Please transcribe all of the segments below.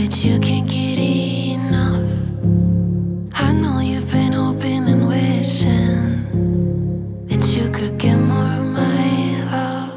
that you can't get enough. I know you've been hoping and wishing that you could get more of my love.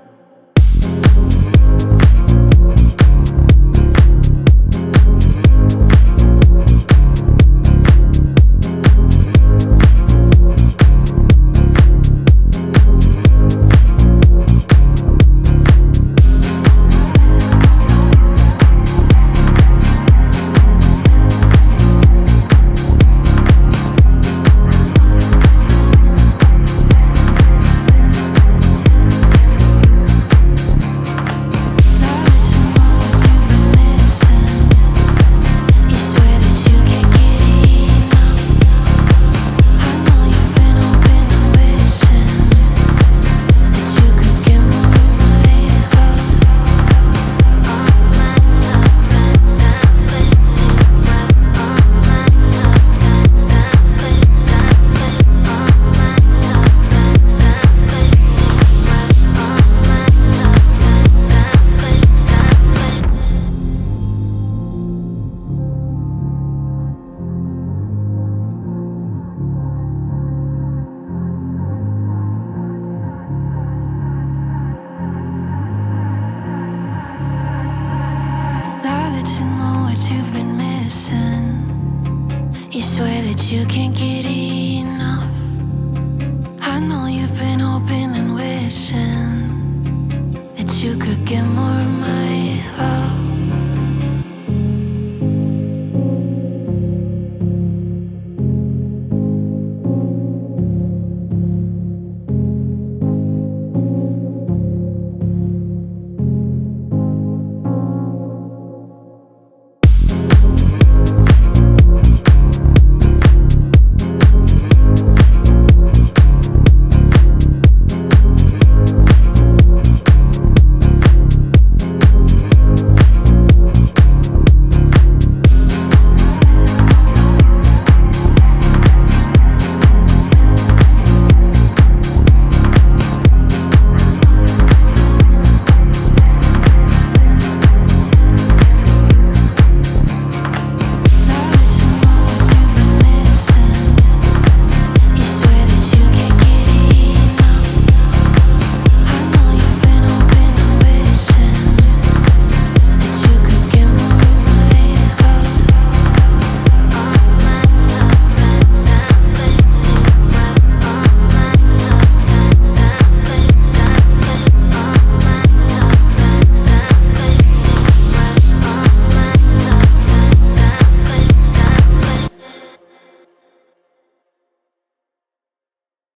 You've been missing. You swear that you can't get enough. I know you've been hoping and wishing that you could get more of